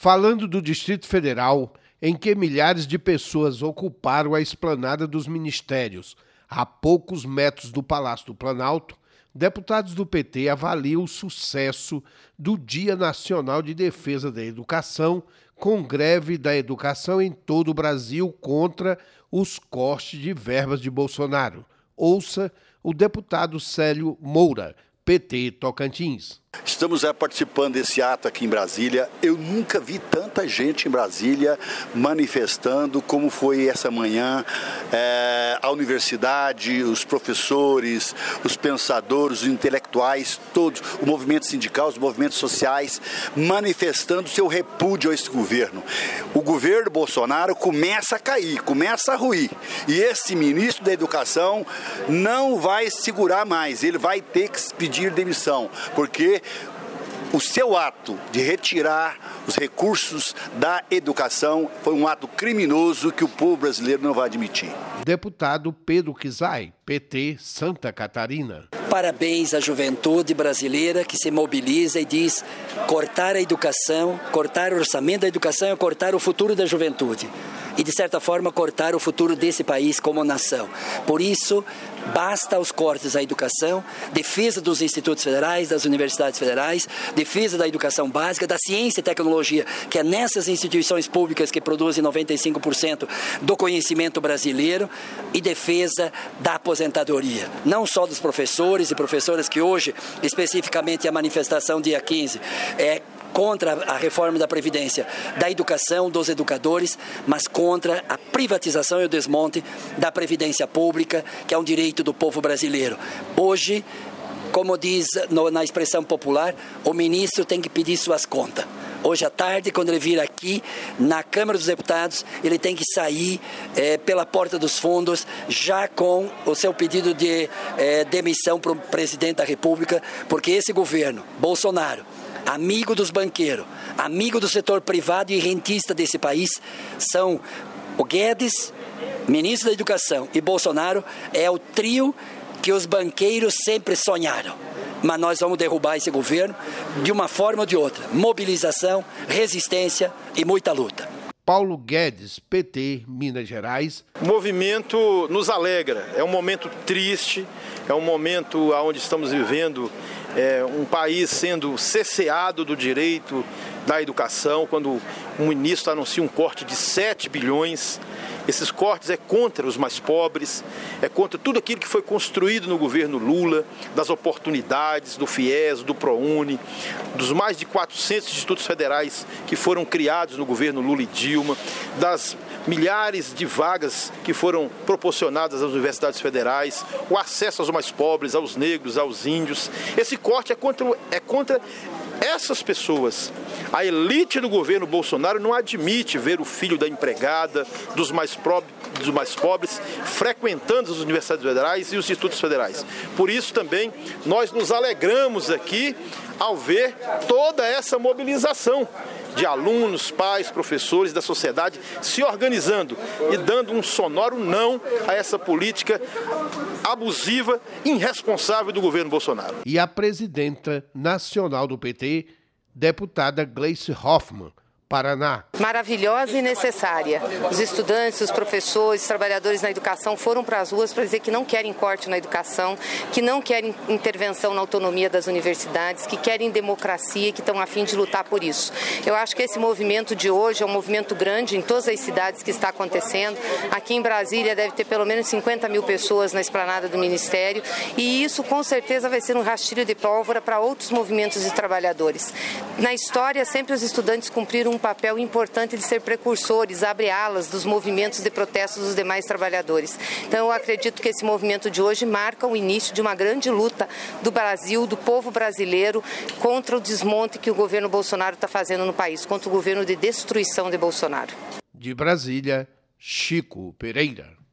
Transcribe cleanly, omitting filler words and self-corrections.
falando do Distrito Federal, em que milhares de pessoas ocuparam a esplanada dos ministérios, a poucos metros do Palácio do Planalto, deputados do PT avaliam o sucesso do Dia Nacional de Defesa da Educação, com greve da educação em todo o Brasil contra os cortes de verbas de Bolsonaro. Ouça o deputado Célio Moura, PT Tocantins. Estamos participando desse ato aqui em Brasília. Eu nunca vi tanta gente em Brasília manifestando como foi essa manhã. A universidade, os professores, os pensadores, os intelectuais, todos, o movimento sindical, os movimentos sociais, manifestando seu repúdio a esse governo. O governo Bolsonaro começa a cair, começa a ruir. E esse ministro da Educação não vai segurar mais, ele vai ter que pedir demissão, porque o seu ato de retirar os recursos da educação foi um ato criminoso que o povo brasileiro não vai admitir. Deputado Pedro Kizai, PT Santa Catarina. Parabéns à juventude brasileira que se mobiliza e diz: cortar a educação, cortar o orçamento da educação é cortar o futuro da juventude. E, de certa forma, cortar o futuro desse país como nação. Por isso, basta os cortes à educação, defesa dos institutos federais, das universidades federais, defesa da educação básica, da ciência e tecnologia, que é nessas instituições públicas que produzem 95% do conhecimento brasileiro, e defesa da aposentadoria. Não só dos professores e professoras, que hoje, especificamente a manifestação dia 15, contra a reforma da Previdência, da educação, dos educadores, mas contra a privatização e o desmonte da Previdência Pública, que é um direito do povo brasileiro. Hoje, como diz na expressão popular, o ministro tem que pedir suas contas. Hoje à tarde, quando ele vir aqui na Câmara dos Deputados, ele tem que sair pela porta dos fundos, já com o seu pedido de demissão para o presidente da República, porque esse governo, Bolsonaro, amigo dos banqueiros, amigo do setor privado e rentista desse país, são o Guedes, ministro da Educação, e Bolsonaro é o trio que os banqueiros sempre sonharam. Mas nós vamos derrubar esse governo de uma forma ou de outra. Mobilização, resistência e muita luta. Paulo Guedes, PT, Minas Gerais. O movimento nos alegra. É um momento triste, é um momento onde estamos vivendo um país sendo cerceado do direito da educação, quando o ministro anuncia um corte de 7 bilhões. Esses cortes é contra os mais pobres, é contra tudo aquilo que foi construído no governo Lula, das oportunidades, do FIES, do ProUni, dos mais de 400 institutos federais que foram criados no governo Lula e Dilma, das milhares de vagas que foram proporcionadas às universidades federais, o acesso aos mais pobres, aos negros, aos índios. Esse corte é contra essas pessoas. A elite do governo Bolsonaro não admite ver o filho da empregada, dos mais pobres, frequentando as universidades federais e os institutos federais. Por isso também nós nos alegramos aqui ao ver toda essa mobilização de alunos, pais, professores da sociedade se organizando e dando um sonoro não a essa política abusiva, irresponsável do governo Bolsonaro. E a presidenta nacional do PT, deputada Gleice Hoffmann, Paraná. Maravilhosa e necessária. Os estudantes, os professores, os trabalhadores na educação foram para as ruas para dizer que não querem corte na educação, que não querem intervenção na autonomia das universidades, que querem democracia e que estão a fim de lutar por isso. Eu acho que esse movimento de hoje é um movimento grande em todas as cidades que está acontecendo. Aqui em Brasília deve ter pelo menos 50 mil pessoas na esplanada do Ministério, e isso com certeza vai ser um rastilho de pólvora para outros movimentos de trabalhadores. Na história, sempre os estudantes cumpriram um papel importante de ser precursores, abre alas dos movimentos de protestos dos demais trabalhadores. Então eu acredito que esse movimento de hoje marca o início de uma grande luta do Brasil, do povo brasileiro, contra o desmonte que o governo Bolsonaro está fazendo no país, contra o governo de destruição de Bolsonaro. De Brasília, Chico Pereira.